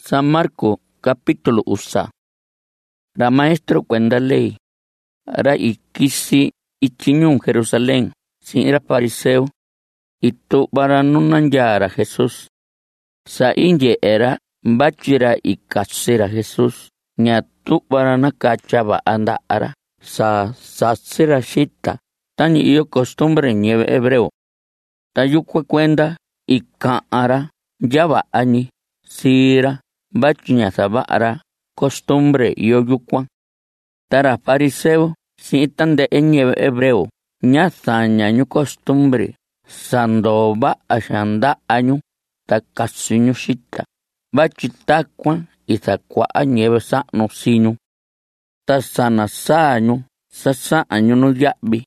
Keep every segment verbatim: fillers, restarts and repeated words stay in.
San Marco capítulo usa. Ra maestro cuenta ley. Ra ikisi ichiñun Jerusalén. Sin ra fariseo. Y tu para nunanyara Jesús. Sa inye era bachira y kasira Jesús. Nya tu para nakachaba anda ara. Sa sasira shita. Tani iyo costumbre nieve hebreo. Tayukwa cuenta y kaara. Yaba ani. Sira. Bachiña sabara. Costumbre yo yukwa. Tara fariseo. Si tan de nieve hebreo. Nya saña ñu costumbre. Sandoba ashanda año. Takasiño shita. Bachitakwa. Isakwa nieve sa no sino. Tasana saño. Sasa año no yabi.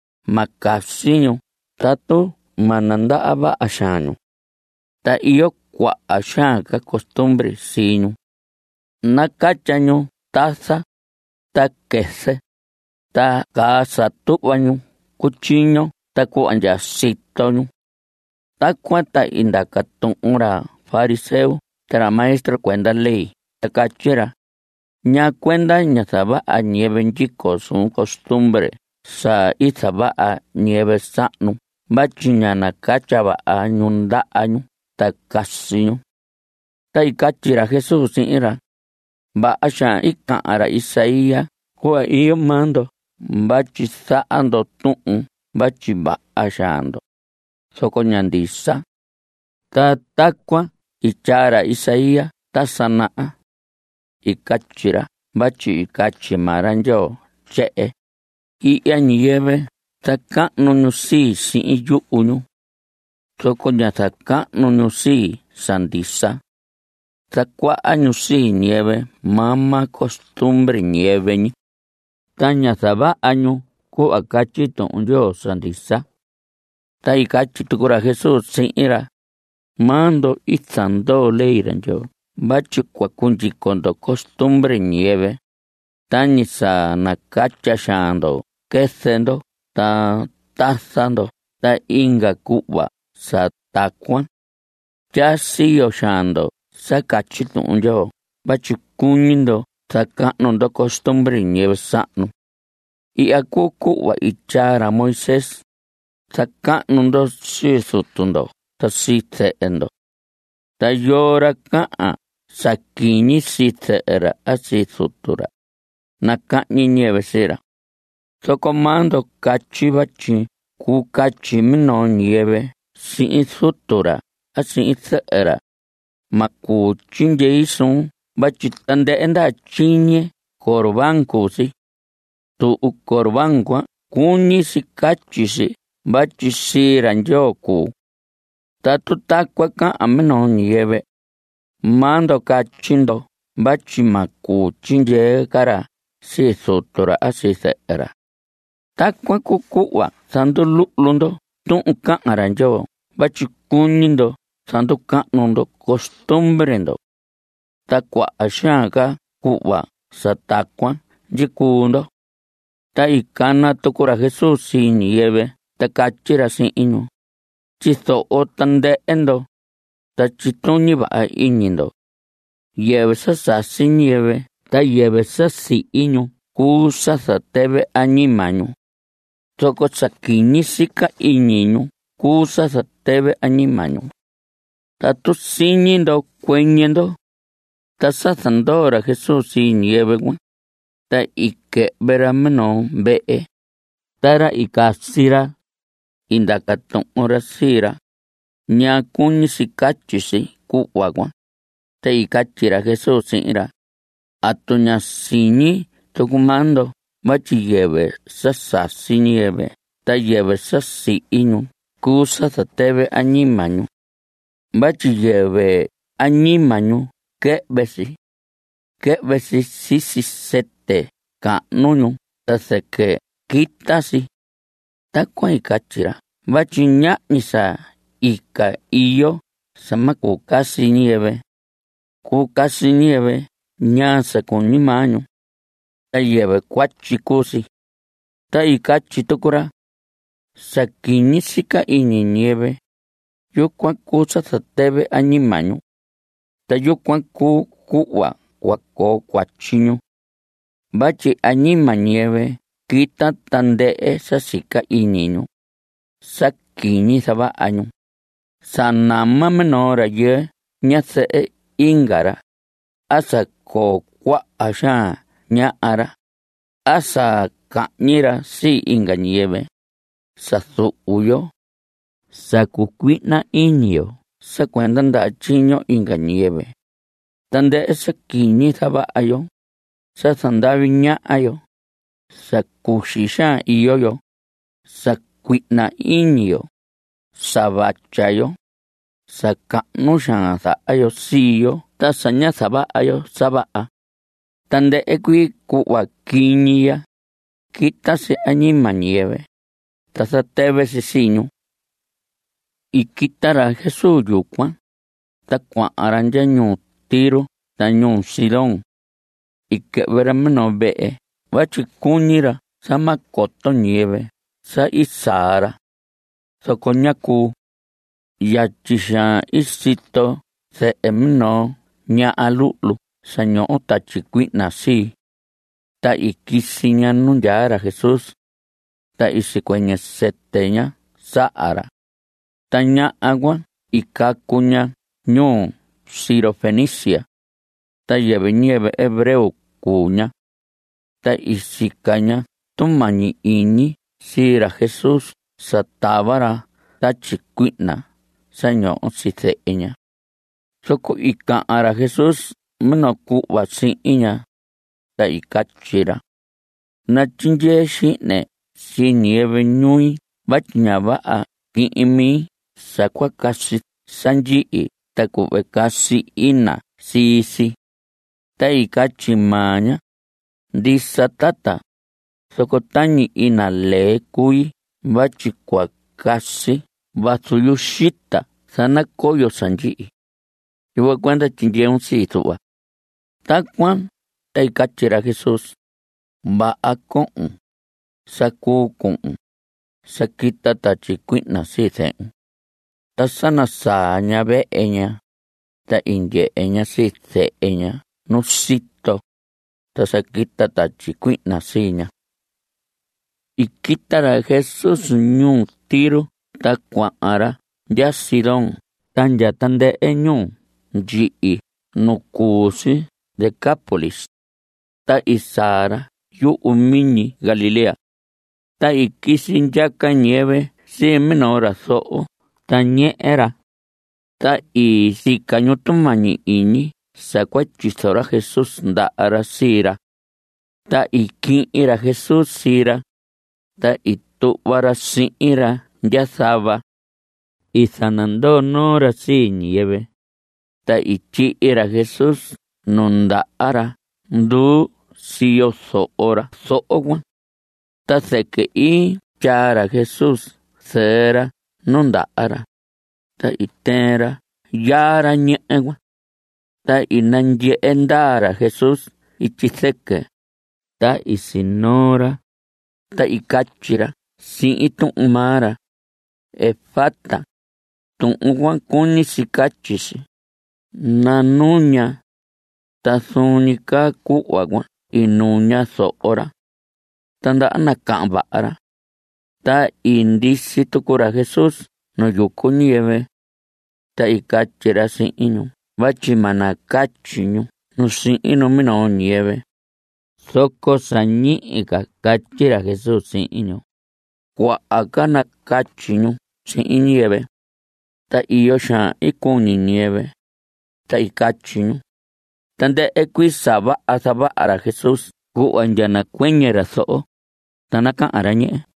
Makasiño. Tato mananda aba ashaño. Ta iyo kwa ashaka costumbre sino. Nakachaño taza. Ta kese. Ta casa tubaño. Cuchillo. Ta kuanya sitoño. Ta cuanta indacatón ora fariseo. Tara maestro cuenta ley. Ta cachera. Ña cuenta ña saba a nieve chico su costumbre. Sa isaba a nieve sano. Bachiña na cachaba a ñunda año. Ta casiño. Ta ikachira Jesús sin ira. Ba asha ika ara Isaías. Kua iyo mando. Bachi saando tuun. Bachi ba ashando. Soko ñandisa. Ta takwa. Ichara Isaías. Ta sanaa. Ikachira. Bachi ikachi maranjo. Chee. Iya nieve. Taka no si si yu uñu. Soko ña taka no si sandisa. Takwa año si nieve. Mama costumbre nieve ni. Taña saba año. Ko akachi ton yo sandisa. Ta ikachi tukura Jesús sin ira. Mando itzando leiran yo. Bachi kwa kunji kondo costumbre nieve. Tañi sa nakacha shando. Kesendo. Ta tasando. Ta inga kuwa. Sa takwan. Ya siyo shando. Sa kachito yo. Bachi kunindo. Sa kanondo costumbre nieve sano. Y aku kuwa ichara Moisés. Sa kanondo sisutundo. Ta sitseendo. Ta yora kaa. Sa kini sitseera asisutura. Na kani nieve sira. Soko mando kachi bachi. Ku kachi mino nieve. Si sutura. Asi itseera. Maku chinje isun. Bachi tande enda chinye. Korban kusi. Tu u korban kwa. Kuni si kachi si. Bachi siran yoku. Tatu takwa ka amino nieve. Mando kachindo. Bachi maku chinje kara. Si sutura asi seera. Takwa kukuwa. Sandu lundo. Tun ka aranjo. Bachi kunindo. Sandu ka nundo. Costumbrendo. Takwa ashaka kuwa. Sa takwa. Jikundo. Ta ikana tukura Jesús si nieve. Ta kachira sin ino. Chisto o tande endo. Ta chitoni ba a inindo. Yeve sa sa si nieve. Ta yeve sa si ino. Kusa sa tebe animaño. Soko sa kinisika inino. Kusa sa tebe animaño. Ta tu sinindo cueñendo. Ta sa sandora Jesús si nieve. Ta ike verameno bee. Tara ikasira. Indakaton ora sira. Ña kunisi kachisi kuwagwa. Ta ikachira Jesús sin ira. Atuña sini tokumando. Bachi yeve sasa sinieve. Ta yeve sasi inu. Kusa sa tebe animaño. Bachi yeve animaño. Ke besi. Ke besi sisi sete. Ka nuño. Ta seke kitasi. Ta kwa ikachira. Bachi ña nisa. Ika iyo. Sama kukasi nieve. Kukasi nieve. Ña sa kunimaño. Ta yeve kwachi kusi. Ta ikachi tukura. Sa kinisika ini nieve. Yo kwa kusa sa tebe animaño. ta yukuan kuu ku'va kuakoo kuachiñu. Vatyi añima ñiyɨvɨ kita tandɨ'ɨ sasika iñiñu, sakiñi sava'añu. Sanama minoo rayɨɨ ñasɨ'ɨ inga‑ra, a sakoo kua'a xaan ña'a‑ra, a saka'ñi‑ra sii inga ñiyɨvɨ, sathu'u‑yo, sakukui'na iñi‑yo sakuenda nda'a tyiño inga ñiyɨvɨ. Tandɨ'ɨ sakiñi sava'a‑yo, sasanda'vi ña'a‑yo, sakuxi xaan iyo‑yo, sakui'na iñi‑yo, savatya‑yo, saka'nu xaan sa'a‑yo sii‑yo ta saña sava'a‑yo sava'a. Tandɨ'ɨ kuii ku'va kiñi ya kita‑chi añima ñiyɨvɨ ta satɨvɨ‑chi siiñu. Ikita‑ra Jesús yukuan ta kua'an‑ra ndya ñuu Tiro ta ñuu Sidón. Ikɨ'vɨ‑ra minoo ve'e vatyi kuñi‑ra samakoto ñiyɨvɨ sa isaa‑ra, soko ñakuu. Yatyi xaan isito se'e minoo ña'a lu'lu saño'o tatyi kui'na sii. Ta ikisi‑ña nu ndyaa‑ra Jesús, ta isikuɨñɨ sɨtɨ‑ña sa'a‑ra. Ta ña'a kuan ikaku‑ña ñuu Sirofenicia, ta yɨvɨ ñiyɨvɨ hebreo kuu‑ña. Ta isika‑ña tumañi iñi sii‑ra Jesús satava‑ra tatyi kui'na saño'o sii se'e‑ña. Soko ika'an‑ra Jesús minoo ku'va si'in‑ña, ta ikatyi‑ra: na tyindyee xi'ne sii ñiyɨvɨ ñui vatyi ña va'a ki'in mii sakuakasi sandyi'i ta ku've kasi ina sii si. Ta ikatyi maa‑ña: ndisa tata, soko tañi ina lee kui vatyi kuakasi vasu yuxita sanakoyo sandyi'i. Yukuan kuenda tyindyeun sii su'va. Takuan ta ikatyi‑ra Jesús: va'a ko'un, sakuu ku'un, sakita tatyi kui'na sii se'un. Ta sanasaa‑ña ve'e‑ña, ta indye'e‑ña sii se'e‑ña nu sito, ta sakita tatyi kui'na sii‑ña. Ikita‑ra Jesús ñuu Tiro ta kua'an‑ra ndya Sidón ta ndya tandɨ'ɨ ñuu nyi'i nu kuu‑chi Decápolis. Ta isaa‑ra yu'u miñi Galilea. Ta ikisi ndyaka ñiyɨvɨ sii minoo raso'o ta ñe'e‑ra. Ta isika‑ñu tumañi iñi sakuatyiso‑ra Jesús nda'a‑ra sii‑ra. Ta iki'in‑ra Jesús sii‑ra, ta itu'va‑ra si'in‑ra ndya sava. Isanandoo noo‑ra sii ñiyɨvɨ. Ta ityi'i‑ra Jesús nu nda'a‑ra nduu siyo so'o‑ra so'o kuan. Ta sɨkɨ iin tyaa‑ra Jesús sɨɨ‑ra nu nda'a‑ra. Ta itɨɨn‑ra yaa‑ra ñɨ'ɨ kuan. Ta inandye'e ndaa‑ra Jesús ityi sɨkɨ. Ta isinoo‑ra ta ikatyi‑ra si'in tu'un maa‑ra: efata. Tu'un kuan kuñi‑chi katyi‑chi: nanuña. Ta suni kaa ku'va kuan inuña so'o‑ra. Ta nda'a naka'an va'a‑ra. Ta indisi tuku‑ra Jesús nu yuku ñiyɨvɨ. Ta ikatyi‑ra si'in‑ñu vatyi ma nakatyi‑ñu nu si'in nu minoo ñiyɨvɨ. Soko sañi'i‑ka katyi‑ra Jesús si'in‑ñu. Kua'a‑ka nakatyi‑ñu si'in ñiyɨvɨ. Ta iyo xaan ikuñi ñiyɨvɨ. Ta ikatyi‑ñu. Tandɨ'ɨ kuii sava'a sava'a‑ra Jesús ku'va ndya nakuɨñɨ‑ra so'o ta naka'an‑ra ñe'e.